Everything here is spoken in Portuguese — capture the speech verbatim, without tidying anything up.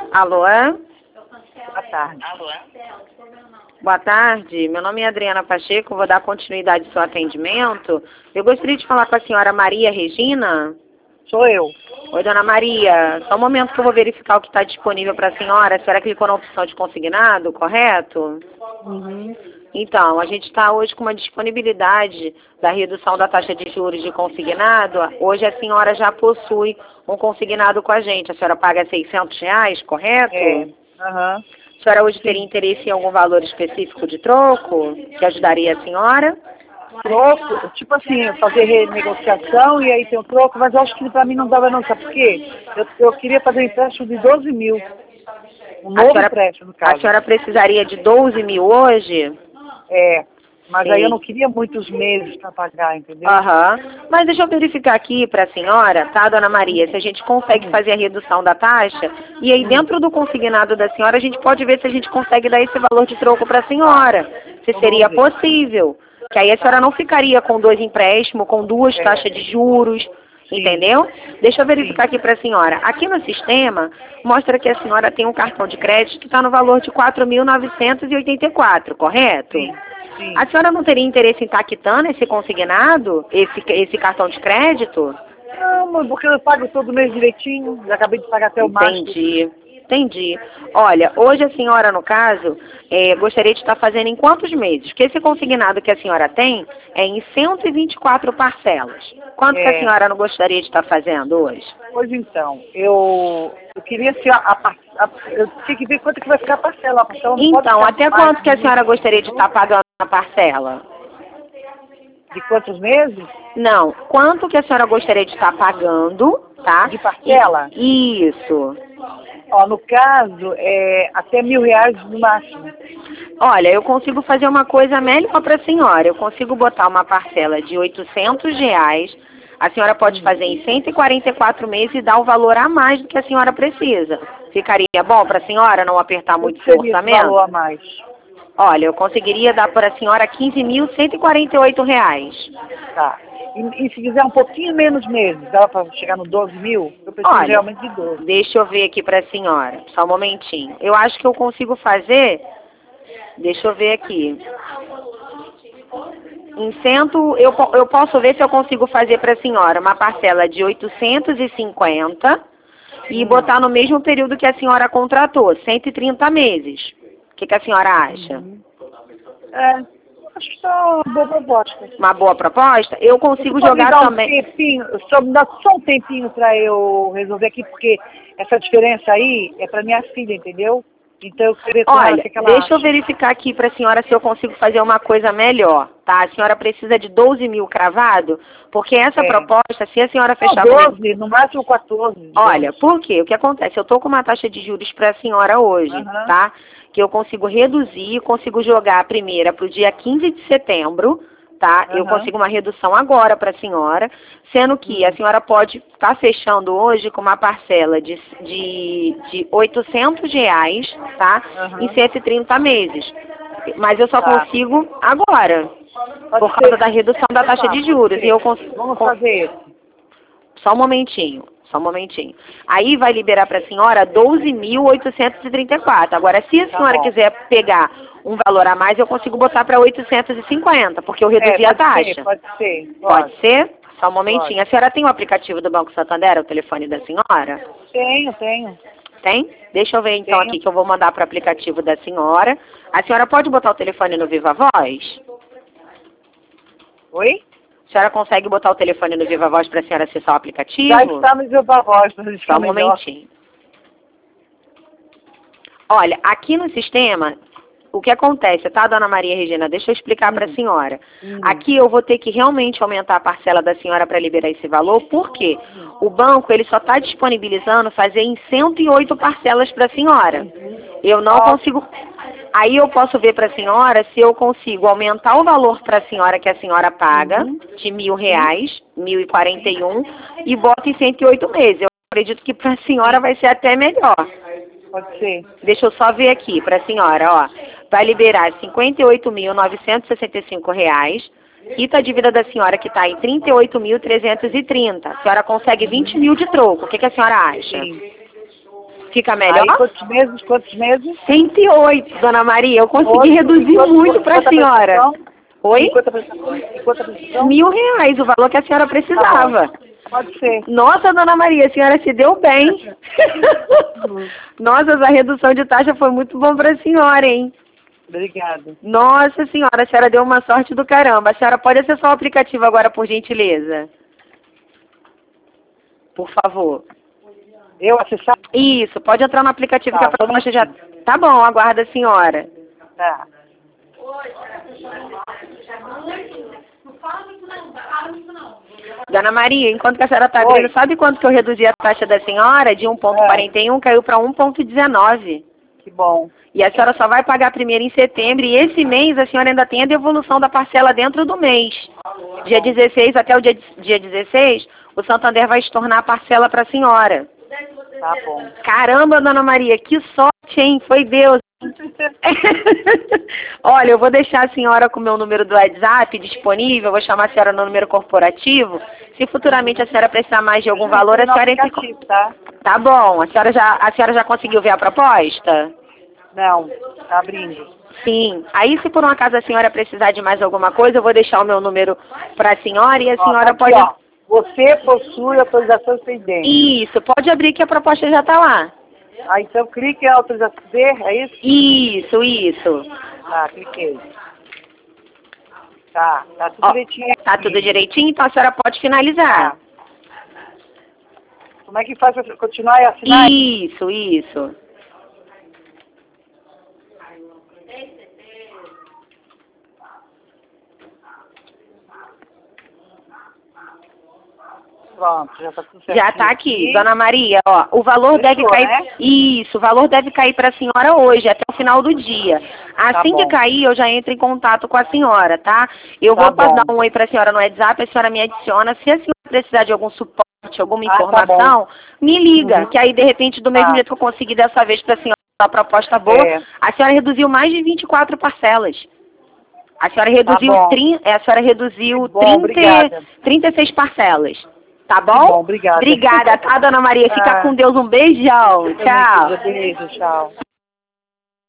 Alô? Boa tarde. Boa tarde, meu nome é Adriana Pacheco, vou dar continuidade ao seu atendimento. Eu gostaria de falar com a senhora Maria Regina. Sou eu. Oi, dona Maria, só um momento que eu vou verificar o que está disponível para a senhora. A senhora clicou na opção de consignado, correto? Uhum. Então, a gente está hoje com uma disponibilidade da redução da taxa de juros de consignado. Hoje a senhora já possui um consignado com a gente. A senhora paga seiscentos reais, correto? É. Aham. A senhora hoje teria interesse em algum valor específico de troco que ajudaria a senhora? Troco, tipo assim, fazer renegociação e aí tem o troco, mas eu acho que pra mim não dava não, sabe por quê? Eu, eu queria fazer um empréstimo de doze mil. Um A novo senhora, empréstimo, no caso. a senhora precisaria de doze mil hoje? É. Mas Sim. aí eu não queria muitos meses pra pagar, entendeu? Aham. Mas deixa eu verificar aqui para a senhora, tá, dona Maria, se a gente consegue Hum. fazer a redução da taxa. E aí, Hum. dentro do consignado da senhora, a gente pode ver se a gente consegue dar esse valor de troco para a senhora. Se Então seria vamos ver. possível. Que aí a senhora não ficaria com dois empréstimos, com duas É. taxas de juros. Sim. Entendeu? Deixa eu verificar Sim. aqui para a senhora. Aqui no sistema, mostra que a senhora tem um cartão de crédito que está no valor de quatro mil novecentos e oitenta e quatro, correto? Sim. Sim. A senhora não teria interesse em estar quitando esse consignado, esse, esse cartão de crédito? Não, mas porque eu pago todo mês direitinho, já acabei de pagar até o máximo. Entendi, entendi. Olha, hoje a senhora, no caso, é, gostaria de estar fazendo em quantos meses? Porque esse consignado que a senhora tem é em cento e vinte e quatro parcelas. Quanto que a É. senhora não gostaria de estar fazendo hoje? Pois então, eu, eu queria ser a, a, a, eu tinha que ver quanto que vai ficar a parcela. A parcela não pode Então, ficar até mais quanto que a de- senhora gostaria de estar pagando a parcela? de quantos meses? Não, quanto que a senhora gostaria de estar pagando, tá? De parcela? E- Isso. Ó, no caso, é até mil reais no máximo. Olha, eu consigo fazer uma coisa melhor para a senhora. Eu consigo botar uma parcela de oitocentos reais. A senhora pode fazer em cento e quarenta e quatro meses e dar o valor a mais do que a senhora precisa. Ficaria bom para a senhora não apertar muito Quanto seu seria esse orçamento? valor a mais? Olha, eu conseguiria dar para a senhora quinze mil cento e quarenta e oito reais. Tá. E, e se quiser um pouquinho menos meses, dá para chegar no doze mil? Eu preciso Olha, realmente de doze. deixa eu ver aqui para a senhora. Só um momentinho. Eu acho que eu consigo fazer... Deixa eu ver aqui. Em cento, eu, po- eu posso ver se eu consigo fazer para a senhora uma parcela de oitocentos e cinquenta e Hum. botar no mesmo período que a senhora contratou, cento e trinta meses. O que, que a senhora acha? Uhum. É, acho que tá uma boa proposta. Uma boa proposta? Eu consigo Você pode me jogar dar um também... tempinho, só me dá só um tempinho para eu resolver aqui, porque essa diferença aí é para minha filha, entendeu? Então eu queria ver com ela o Olha, que, que ela deixa eu acha. verificar aqui para a senhora se eu consigo fazer uma coisa melhor, tá? A senhora precisa de doze mil cravado, porque essa É. proposta, se a senhora Não, fechar comigo... doze, no máximo quatorze. digamos. Olha, por quê? O que acontece? Eu estou com uma taxa de juros para a senhora hoje, Aham. tá? Que eu consigo reduzir, consigo jogar a primeira para o dia quinze de setembro, tá? Eu Aham. consigo uma redução agora para a senhora, sendo que a senhora pode estar fechando hoje com uma parcela de, de, de oitocentos reais, tá? Aham. Em cento e trinta meses. Mas eu só Tá. consigo agora, Pode por ser. causa da redução da taxa Tá, de pode juros. ser. E eu consigo... Vamos fazer esse. Só um momentinho, só um momentinho. Aí vai liberar para a senhora doze mil oitocentos e trinta e quatro. Agora, se a Tá senhora bom. quiser pegar um valor a mais, eu consigo botar para oitocentos e cinquenta, porque eu reduzi É, a pode taxa. ser, pode ser. Pode Pode. ser? Só um momentinho. Pode. A senhora tem o aplicativo do Banco Santander, o telefone da senhora? Tenho, tenho. Tem? Deixa eu ver então Tenho. aqui que eu vou mandar para o aplicativo da senhora. A senhora pode botar o telefone no Viva Voz? Oi? A senhora consegue botar o telefone no Viva Voz para a senhora acessar o aplicativo? Já está no meu voz, para Só ficar um melhor. momentinho. Olha, aqui no sistema, o que acontece, tá, dona Maria Regina? Deixa eu explicar para a Hum. senhora. Hum. Aqui eu vou ter que realmente aumentar a parcela da senhora para liberar esse valor, porque o banco ele só está disponibilizando fazer em cento e oito parcelas para a senhora. Eu não Ó. consigo... Aí eu posso ver para a senhora se eu consigo aumentar o valor para a senhora que a senhora paga, Uhum. de mil reais, mil e quarenta e um, e bota em cento e oito meses. Eu acredito que para a senhora vai ser até melhor. Pode ser. Deixa eu só ver aqui para a senhora, ó. Vai liberar cinquenta e oito mil novecentos e sessenta e cinco reais. Quita a dívida da senhora que está em trinta e oito mil trezentos e trinta. A senhora consegue vinte mil de troco. O que, que a senhora acha? Sim. Fica melhor? Aí quantos meses? Quantos meses? cento e oito, dona Maria. Eu consegui Hoje, reduzir quanto- muito para a quanto senhora. prestação? Oi? E quanto a prestação? E quanto a prestação? Mil reais, o valor que a senhora precisava. Tá, pode ser. Nossa, dona Maria, a senhora se deu bem. Nossa, essa redução de taxa foi muito bom para a senhora, hein? Obrigada. Nossa senhora, a senhora deu uma sorte do caramba. A senhora pode acessar o aplicativo agora, por gentileza? Por favor. Eu acessar? Isso, pode entrar no aplicativo Tá, que a proposta já... aqui. Tá bom, aguarda a senhora. Tá. Dona Maria, enquanto que a senhora está Oi. abrindo, sabe quanto que eu reduzi a taxa da senhora? De um vírgula quarenta e um caiu para um vírgula dezenove. Que bom. E a senhora só vai pagar primeiro em setembro. E esse mês a senhora ainda tem a devolução da parcela dentro do mês. Dia dezesseis, até o dia, dia dezesseis, o Santander vai estornar a parcela para a senhora. Tá bom. Caramba, dona Maria, que sorte, hein? Foi Deus. Olha, eu vou deixar a senhora com o meu número do WhatsApp disponível, vou chamar a senhora no número corporativo. Se futuramente a senhora precisar mais de algum valor, a senhora entra em contato. Tá? Tá bom, a senhora, já, a senhora já conseguiu ver a proposta? Não, tá abrindo. Sim. Aí, se por um acaso a senhora precisar de mais alguma coisa, eu vou deixar o meu número para a senhora e a Ó, senhora aqui, pode... ó. Você possui autorização excedente. Isso, pode abrir que a proposta já está lá. Ah, então clique em autorização C, é isso? Isso, isso. Tá, cliquei. Tá, tá tudo Ó, direitinho aqui. tá tudo direitinho, então a senhora pode finalizar. Tá. Como é que faz pra continuar e assinar? Isso, isso. Pronto, já tá tudo certo. Já tá aqui, dona Maria, ó, o valor Fechou, deve cair, né? isso, o valor deve cair para a senhora hoje, até o final do dia. Assim Tá que bom. cair, eu já entro em contato com a senhora, tá? Eu Tá vou bom. dar um oi para a senhora no WhatsApp, a senhora me adiciona. Se a senhora precisar de algum suporte, alguma Ah, tá informação, me liga, Uhum. que aí, de repente, do mesmo Tá. jeito que eu consegui dessa vez para a senhora uma proposta boa, É. a senhora reduziu mais de vinte e quatro parcelas. A senhora reduziu, bom. trin, é, a senhora reduziu Bom, trinta, obrigada. trinta e seis parcelas. Tá bom? Bom, obrigada. Obrigada, tá, dona Maria? Fica Ah. com Deus. Um beijão. Tchau. Beijo, tchau.